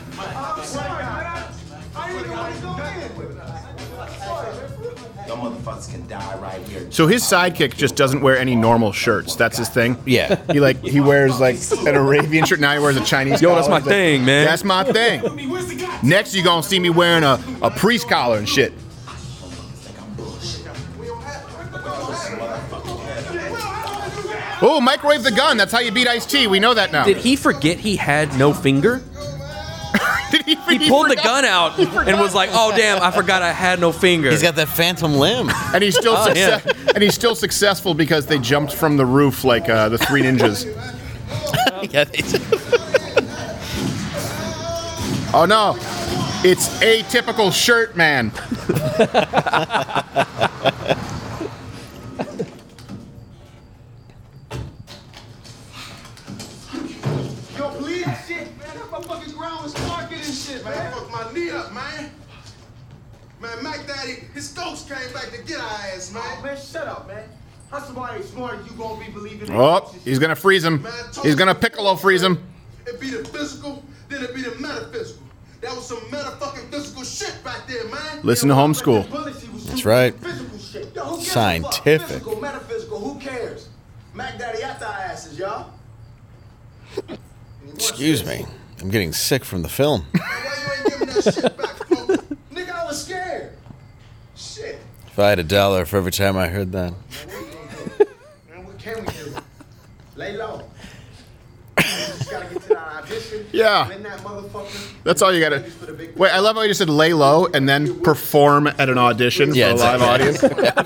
Y'all motherfuckers can die right here.
So his sidekick just doesn't wear any normal shirts. That's his thing.
Yeah.
He like he wears like an Arabian shirt. Now he wears a Chinese.
Yo, that's
collar.
my thing, man.
That's my thing. Next, you gonna see me wearing a, a priest collar and shit. Oh, microwave the gun. That's how you beat Ice-T. We know that now.
Did he forget he had no finger?
Did he,
He pulled the gun out and was like, "Oh damn, I forgot I had no finger."
He's got that phantom limb.
And he's still
Oh,
success-
yeah.
and he's still successful because they jumped from the roof like uh, the Three Ninjas.
Yeah, they did.
Oh no, it's atypical shirt man.
Yo, please, shit, man. That motherfucking ground was dark and shit, man.
Fuck my knee up, man. Man, Mac Daddy, his ghost came back to get our ass, man.
Oh, man, shut up, man. How somebody smart as you gonna be believing in
Oh, he's gonna freeze him. He's gonna piccolo freeze him.
It be the physical, then it be the metaphysical. That was some metafucking physical shit back there, man.
Listen to homeschool.
That's right.
Physical shit. Yo, who gives a fuck?
Scientific.
Physical, metaphysical, who cares? Mac Daddy after our asses, y'all.
Excuse me. I'm getting sick from the film.
Why you ain't giving
that shit back, folks. Nigga, I was scared. Shit.
If I had a dollar for every time I heard that.
Man, what can we do? Lay low. You just gotta get to that audition.
Yeah.
Win that motherfucker.
That's all you gotta. Wait, I love how you just said lay low and then perform at an audition
Yeah,
for a live audience.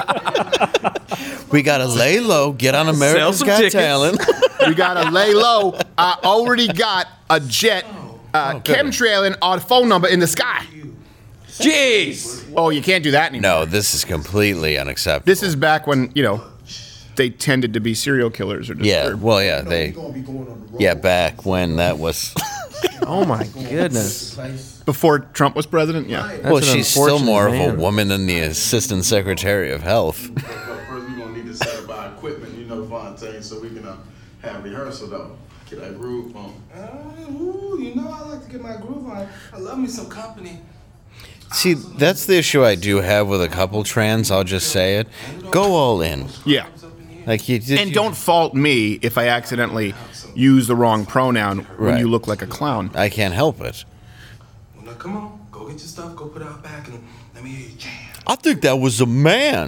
We gotta lay low, get on America's
some
Got
tickets.
Talent.
We gotta lay low. I already got a jet uh, chemtrailing our phone number in the sky.
Jeez.
Oh, you can't do that anymore.
No, this is completely unacceptable.
This is back when, you know, they tended to be serial killers or
Yeah,
disturbed.
well, yeah, they. Yeah, back when that was.
Oh my goodness.
Before Trump was president, yeah.
That's
Well,
an
she's still
unfortunate
more of
man.
a woman than the assistant secretary of health.
First, we're gonna need to set up our equipment, you know, Fontaine, so we can uh, have rehearsal though. Get that groove on.
Uh, ooh, you know I like to get my groove on. I love me some company.
See, that's the issue I do have with a couple trans. I'll just say it. Go all in.
Yeah.
Like you did.
And
you-
don't fault me if I accidentally use the wrong pronoun when
Right.
you look like a clown.
I can't help it.
Well, now come on, go get your stuff, go put it out back, and let me hear you jam.
I think that was a man.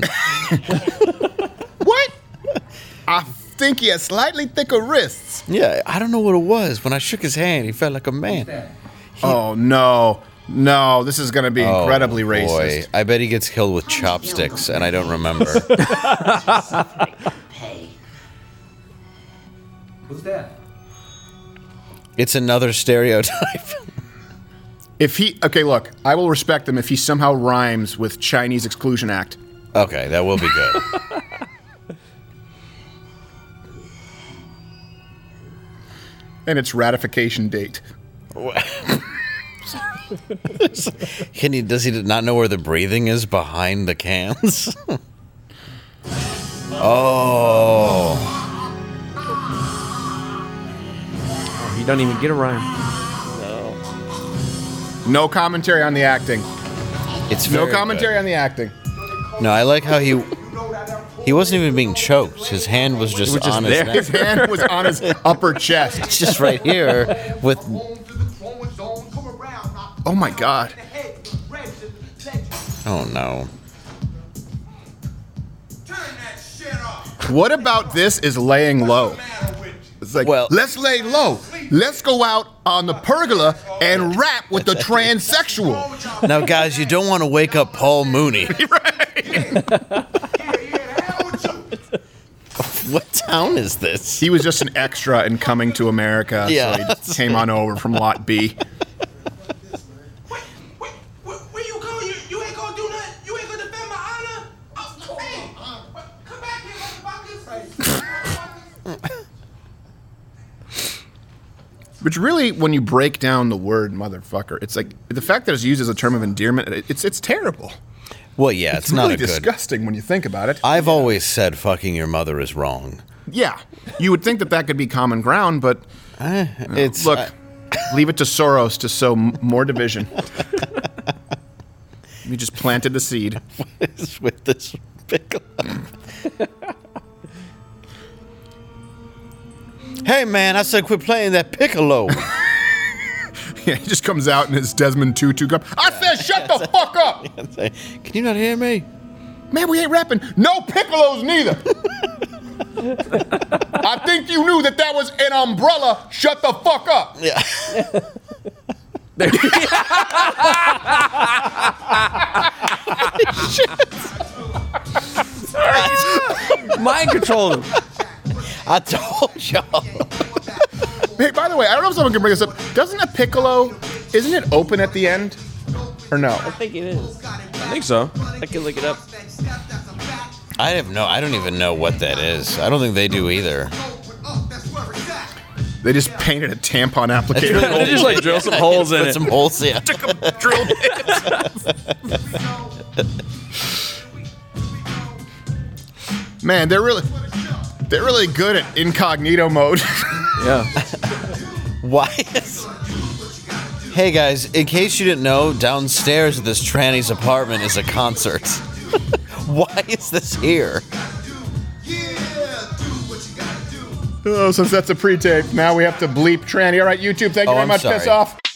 What? I think he has slightly thicker wrists.
Yeah, I don't know what it was. When I shook his hand, he felt like a man.
Oh, no. No, this is going to be
Oh,
incredibly
boy.
racist.
I bet he gets killed with chopsticks, and I don't remember.
Pay.
Who's that?
It's another stereotype.
If he, okay, look, I will respect him if he somehow rhymes with Chinese Exclusion Act.
Okay, that will be good.
And its ratification date.
Can he? Does he not know where the breathing is behind the cans? Oh.
He don't even get a rhyme.
No commentary on the acting.
It's
No
very
commentary
good.
on the acting.
No, I like how he he wasn't even being choked. His hand was just
was just
on
there.
his
His
neck.
hand was on his upper chest.
It's just right here with.
Oh my God.
Oh no.
What about this is laying low? It's like,
Well-
let's lay low. Let's go out on the pergola and rap with the transsexual.
Now, guys, you don't want to wake up Paul Mooney. What town is this?
He was just an extra in Coming to America,
Yeah.
so he came on over from Lot B.
Wait, wait, where, where you go? You, you ain't gonna do nothing? You ain't gonna defend my honor? Oh, hey, what- come back here, motherfuckers.
Which really, when you break down the word motherfucker, it's like the fact that it's used as a term of endearment, it- it's it's terrible.
Well, yeah, it's,
It's
not
really
a good.
disgusting when you think about it.
I've always said fucking your mother is wrong.
Yeah, you would think that that could be common ground, but
Eh, it's
look,
uh,
leave it to Soros to sow m- more division. We just planted the seed.
it's with this pickle. Hey man, I said quit playing that piccolo.
Yeah, he just comes out in his Desmond Tutu cup. I said, shut the fuck up!
Can you not hear me?
Man, we ain't rapping. No piccolos neither. I think you knew that that was an umbrella. Shut the fuck up.
Yeah.
Mind control him.
I told y'all.
Hey, by the way, I don't know if someone can bring this up. Doesn't a piccolo, isn't it open at the end? Or no?
I think it is.
I think so.
I can look it up.
I have no. I don't even know what that is. I don't think they do either.
They just painted a tampon applicator.
They just like drill some holes in
Put
it.
some holes. Yeah.
drill Man, they're really, they're really good at incognito mode.
Yeah.
Why is? Hey guys, in case you didn't know, downstairs at this tranny's apartment is a concert. Why is this here?
Oh, since that's a pre-tape, now we have to bleep tranny. All right, YouTube, thank you
Oh,
very
I'm
much.
sorry.
Piss off.